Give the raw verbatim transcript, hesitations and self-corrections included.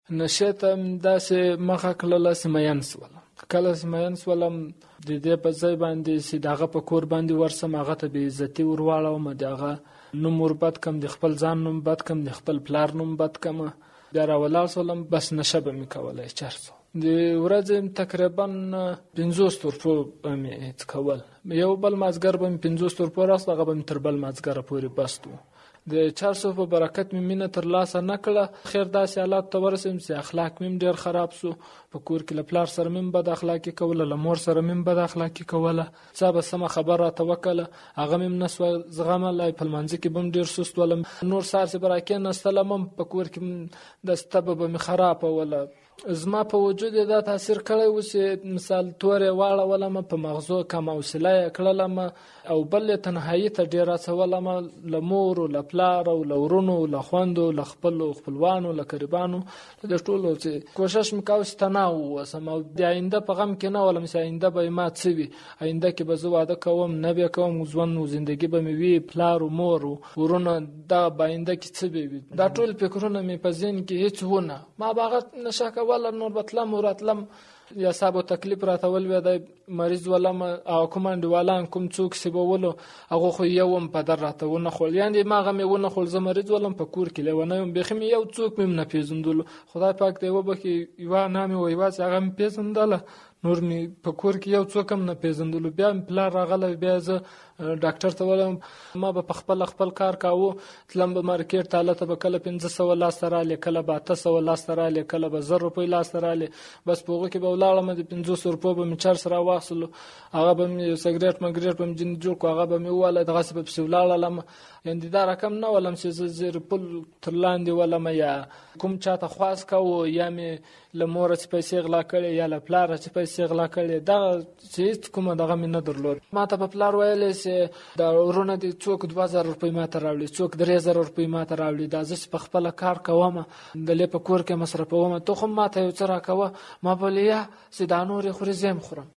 نشې ته داسې مخه کړله چې مین شولم. کله چې مین شولم د دې په ځای باندې چې د هغه په کور باندې ورسم، هغه ته بې عزتي ور واړوم، د هغه نوم ور بد کم، د خپل ځان نوم بد کم، د خپل پلار نوم بد کم. بیا راولاړ شولم، بس نشه به مې کولی چرسو. د ورځې تقریبا پنځوس تورپو به مې څکول. یو بل مازدیګر به مې پنځوس تورپو راست، هغه به مې تر بل مازدیګره پورې بست و. د چرسو په برکت مې مینه ترلاسه نه کړه. خیر داسې حالات ته ورسېدم چې اخلاق مې ډېر خراب سو. په کور کې له پلار سره مې بد اخلاقي کوله، له مور سره مې بد اخلاقي کوله. څه به سمه خبره راته وکړله هغه مې نه سوه زغملی. په لمانځه کې به م ډېر سست ولم. نور سهار چې به راکېناستلم هم په کور کې د طبعه به مې خرابوله. زما په وجود یې دا تاثیر کړی و چې مثال تور یې واړولم، په مغزو کم حوصله یې کړلم، او بل یې تنهایي ته ډېر اچولم، له مور له پلار او له ورونو له خویندو له خپلو خپلوانو له قریبانو له دې ټولو چې کوشش مې کوه چې تنها ووسم، او د آینده په غم کې نه ولم چې آینده به ما څه وي، آینده کې به زه واده کوم نه به کوم، ژوند و زندګي به مې وي، پلار و مور و ورونه دغه به آینده کې څه به وي. دا ټول فکرونه مې په ذهن کې هېڅ ونه. ما به هغه نشه ولا نور بتلم وراتلم، یا صاحب تکلیف راته ولوي د مریض ولم، او کوم انډیوالان کوم څوک سی بولو هغه خو یو هم په در راته ونه خول، یعنی ما غمه ونه خول. زه مریض ولم په کور کې لونه یم، بخم یو څوک مې نه پیژندل. خدای پاک دی وبخي یو نامي وای واس هغه مې پیژندل، نور می په کور کې یو څوک هم نه پیژندل. بیا پلار راغله، بیا زه ډاکټر ته ولم. ما به خپل خپل کار کاوه، تلم به مارکیټ ته، لته به کله پنځه سوه لاس رااله، کله به اته سوه لاس رااله، کله به زر روپۍ لاس رااله. بس پوغه کې به ولاړم، د پنځوس روپو به مې چرس را واخلو، هغه به مې سګریټ مګریټ به مې جن جوړ کو، هغه به مې واله دغه څه په ولاړم. یعنی دا رقم نه ولم چې زه زیر پل تر لاندې ولم، یا کوم چاته خواس کوو، یا مې له مور څخه پیسې غلا کړې، یا له پلار څخه پیسې غلا کړې. دا چې کومه دغه مې نه درلود. ما ته په پلار ویلې چې دا ورونه دي څوک دوه زره روپۍ ماته راوړي، څوک درې زره روپۍ ماته راوړي، دا زه په خپل کار کوم، د لې په کور کې مصرفوم، ته خو ماته یو څه راکوه. ما بلیا چې دا نور خوري زم خورم.